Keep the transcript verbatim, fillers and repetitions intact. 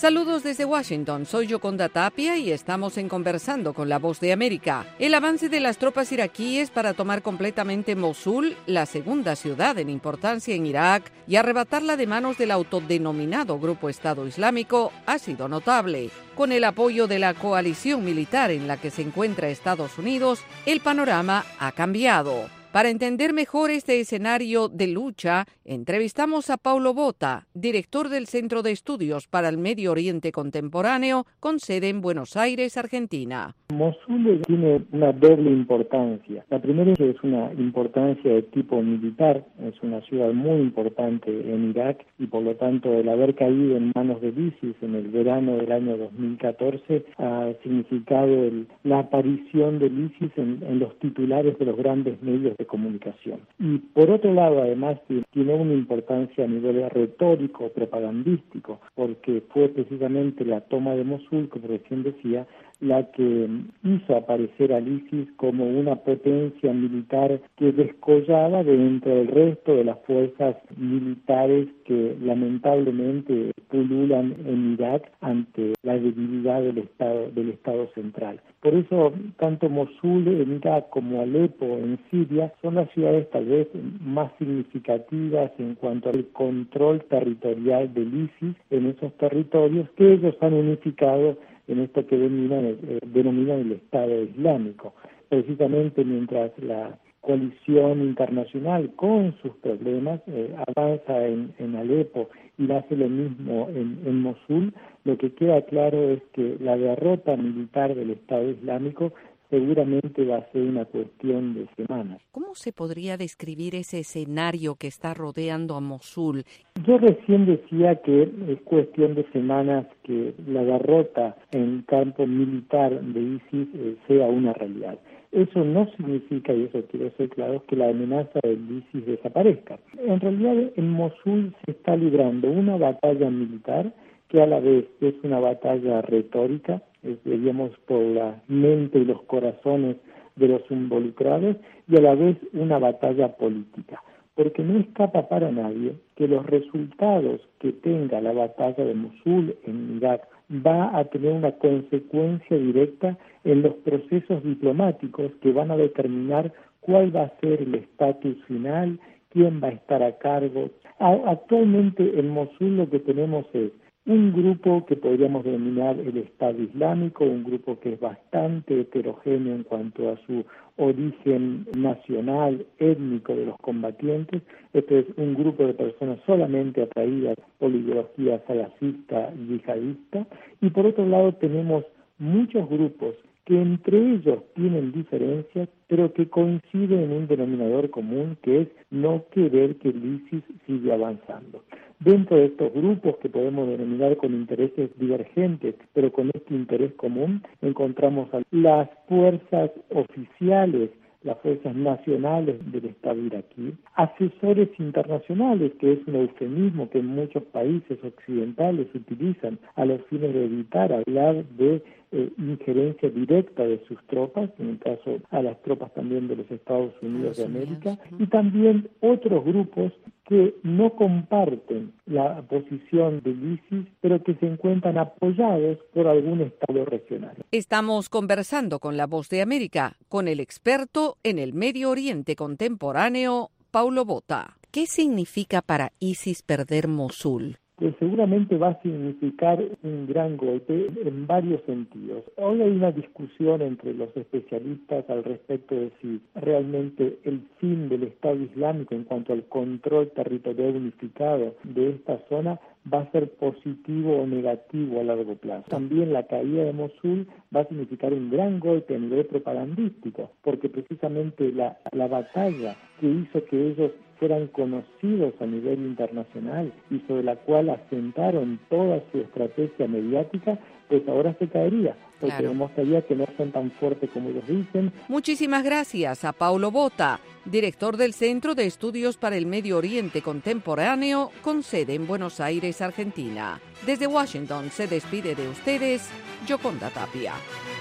Saludos desde Washington, soy Yoconda Tapia y estamos en Conversando con la Voz de América. El avance de las tropas iraquíes para tomar completamente Mosul, la segunda ciudad en importancia en Irak, y arrebatarla de manos del autodenominado Grupo Estado Islámico, ha sido notable. Con el apoyo de la coalición militar en la que se encuentra Estados Unidos, el panorama ha cambiado. Para entender mejor este escenario de lucha, entrevistamos a Paulo Botta, director del Centro de Estudios para el Medio Oriente Contemporáneo, con sede en Buenos Aires, Argentina. Mosul tiene una doble importancia. La primera es una importancia de tipo militar, es una ciudad muy importante en Irak y por lo tanto el haber caído en manos del ISIS en el verano del año dos mil catorce ha significado el, la aparición del ISIS en, en los titulares de los grandes medios de comunicación. Y por otro lado, además, tiene una importancia a nivel retórico, propagandístico, porque fue precisamente la toma de Mosul, como recién decía, la que hizo aparecer al ISIS como una potencia militar que descollaba dentro del resto de las fuerzas militares que lamentablemente pululan en Irak ante la debilidad del Estado, del Estado central. Por eso, tanto Mosul en Irak como Alepo en Siria son las ciudades tal vez más significativas en cuanto al control territorial del ISIS en esos territorios que ellos han unificado en esto que denominan, eh, denominan el Estado Islámico. Precisamente mientras la coalición internacional con sus problemas eh, avanza en, en Alepo y hace lo mismo en, en Mosul, lo que queda claro es que la derrota militar del Estado Islámico seguramente va a ser una cuestión de semanas. ¿Cómo se podría describir ese escenario que está rodeando a Mosul? Yo recién decía que es cuestión de semanas que la derrota en campo militar de ISIS eh, sea una realidad. Eso no significa, y eso quiero ser claro, que la amenaza del ISIS desaparezca. En realidad en Mosul se está librando una batalla militar que a la vez es una batalla retórica, es, diríamos, por la mente y los corazones de los involucrados, y a la vez una batalla política, porque no escapa para nadie que los resultados que tenga la batalla de Mosul en Irak va a tener una consecuencia directa en los procesos diplomáticos que van a determinar cuál va a ser el estatus final, quién va a estar a cargo. A, actualmente en Mosul lo que tenemos es un grupo que podríamos denominar el Estado Islámico, un grupo que es bastante heterogéneo en cuanto a su origen nacional, étnico de los combatientes. Este es un grupo de personas solamente atraídas por la ideología salafista y yihadista. Y por otro lado tenemos muchos grupos que entre ellos tienen diferencias, pero que coinciden en un denominador común, que es no querer que el ISIS siga avanzando. Dentro de estos grupos que podemos denominar con intereses divergentes, pero con este interés común, encontramos a las fuerzas oficiales, las fuerzas nacionales del Estado iraquí, asesores internacionales, que es un eufemismo que en muchos países occidentales utilizan a los fines de evitar hablar de eh, injerencia directa de sus tropas, en el caso a las tropas también de los Estados Unidos de América, y también otros grupos que no comparten la posición del ISIS, pero que se encuentran apoyados por algún Estado regional. Estamos conversando con la Voz de América, con el experto en el Medio Oriente Contemporáneo, Paulo Botta. ¿Qué significa para ISIS perder Mosul? Que seguramente va a significar un gran golpe en varios sentidos. Hoy hay una discusión entre los especialistas al respecto de si realmente el fin del Estado Islámico en cuanto al control territorial unificado de esta zona va a ser positivo o negativo a largo plazo. También la caída de Mosul va a significar un gran golpe a nivel propagandístico, porque precisamente la, la batalla que hizo que ellos fueran conocidos a nivel internacional y sobre la cual asentaron toda su estrategia mediática, pues ahora se caería, porque claro, demostraría que no son tan fuertes como ellos dicen. Muchísimas gracias a Paulo Botta, director del Centro de Estudios para el Medio Oriente Contemporáneo, con sede en Buenos Aires, Argentina. Desde Washington se despide de ustedes, Yoconda Tapia.